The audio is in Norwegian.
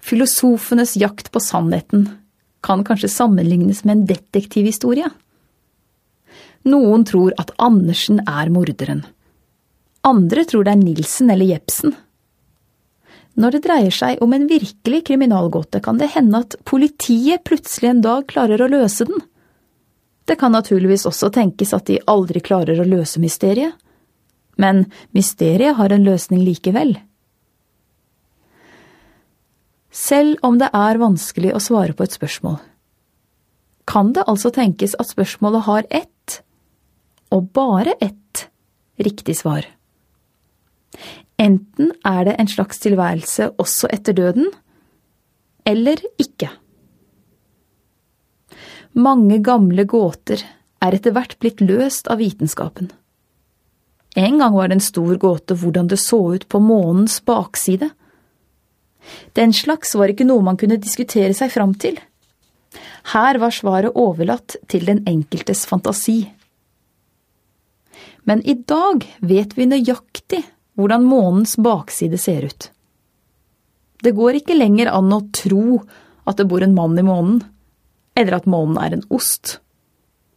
Filosofenes jakt på sannheten kan kanskje sammenlignes med en detektivhistorie. Noen tror at Andersen er morderen. Andre tror det er Nilsen eller Jepsen. Når det dreier seg om en virkelig kriminalgåte, kan det hende at politiet plutselig en dag klarer å løse den. Det kan naturligvis også tenkes at de aldri klarer å løse mysteriet. Men mysteriet har en løsning likevel. Selv om det er vanskelig å svare på et spørsmål, kan det altså tenkes at spørsmålet har ett, og bare ett, riktig svar. Enten er det en slags tilværelse også etter døden, eller ikke. Mange gamle gåter er etter hvert blitt løst av vitenskapen. En gang var det en stor gåte hvordan det så ut på månens bakside. Den slags var ikke noe man kunne diskutere seg fram til. Her var svaret overlatt til den enkeltes fantasi. Men i dag vet vi nøyaktig hvordan månens bakside ser ut. Det går ikke lenger an å tro at det bor en mann i månen, eller at månen er en ost.